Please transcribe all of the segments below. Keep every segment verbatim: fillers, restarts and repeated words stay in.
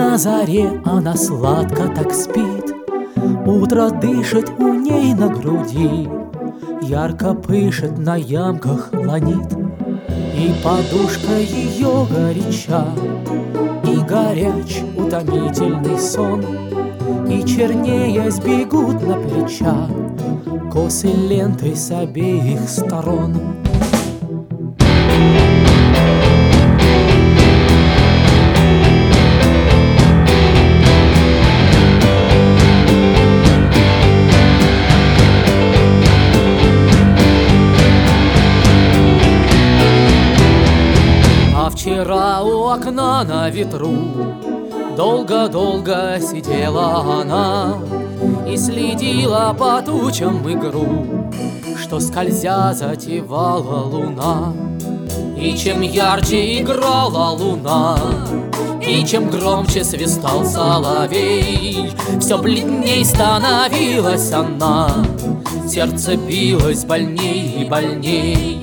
На заре она сладко так спит, утро дышит у ней на груди, ярко пышет на ямках ланит, и подушка ее горяча, и горяч утомительный сон, и чернее сбегут на плечах косы лентой с обеих сторон. Вчера у окна на ветру долго-долго сидела она и следила по тучам игру, что скользя затевала луна. И чем ярче играла луна, и чем громче свистал соловей, все бледней становилась она, сердце билось больней и больней.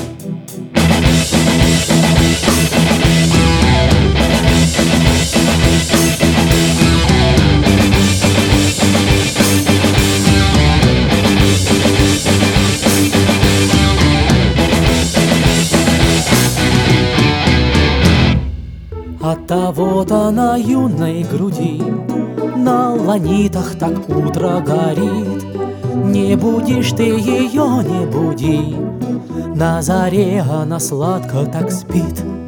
Оттого-то на юной груди на ланитах так утро горит. Не будешь ты ее, не буди, на заре она сладко так спит.